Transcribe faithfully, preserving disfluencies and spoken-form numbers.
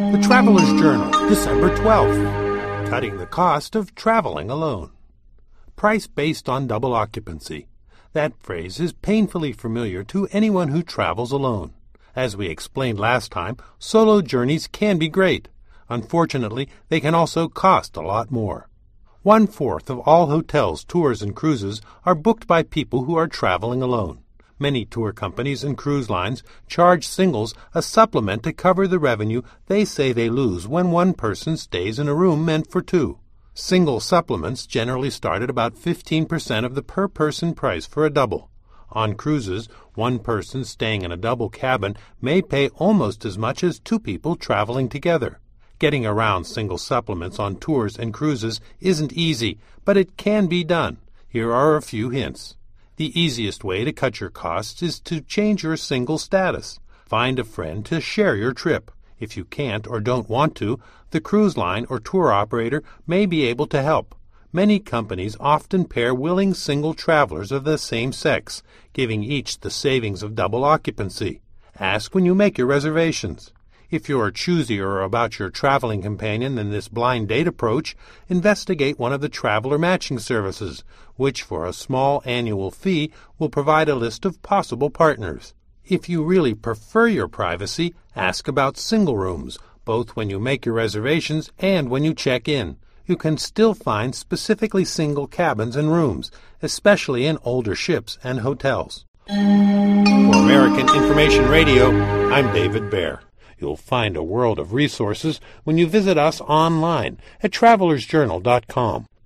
The Traveler's Journal, December twelfth. Cutting the cost of traveling alone. Price based on double occupancy. That phrase is painfully familiar to anyone who travels alone. As we explained last time, solo journeys can be great. Unfortunately, they can also cost a lot more. One-fourth of all hotels, tours, and cruises are booked by people who are traveling alone. Many tour companies and cruise lines charge singles a supplement to cover the revenue they say they lose when one person stays in a room meant for two. Single supplements generally start at about fifteen percent of the per-person price for a double. On cruises, one person staying in a double cabin may pay almost as much as two people traveling together. Getting around single supplements on tours and cruises isn't easy, but it can be done. Here are a few hints. The easiest way to cut your costs is to change your single status. Find a friend to share your trip. If you can't or don't want to, the cruise line or tour operator may be able to help. Many companies often pair willing single travelers of the same sex, giving each the savings of double occupancy. Ask when you make your reservations. If you're choosier about your traveling companion than this blind date approach, investigate one of the traveler matching services, which for a small annual fee will provide a list of possible partners. If you really prefer your privacy, ask about single rooms, both when you make your reservations and when you check in. You can still find specifically single cabins and rooms, especially in older ships and hotels. For American Information Radio, I'm David Baer. You'll find a world of resources when you visit us online at travelers journal dot com.